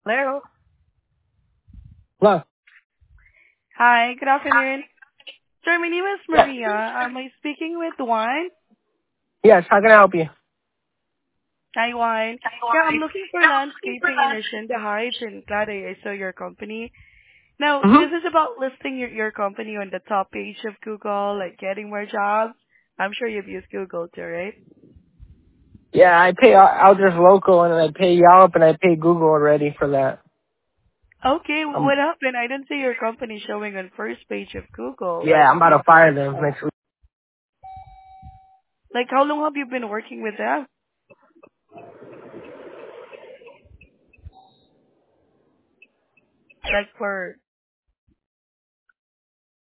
Hello. Hello. Hi, good afternoon. Sir, my name is Yeah. Maria. Am I speaking with Juan? Yes. How can I help you? Hi, Juan. Yeah, I'm looking for landscaping in Hacienda Heights in Clade. I saw your company. Now, Mm-hmm. this is about listing your company on the top page of Google, like getting more jobs. I'm sure you've used Google too, right? Yeah, I pay Aldrich Local and I pay Yelp and I pay Google already for that. Okay, Um. what happened? I didn't see your company showing on first page of Google. Yeah, I'm about to fire them next week. Like, how long have you been working with them? Like for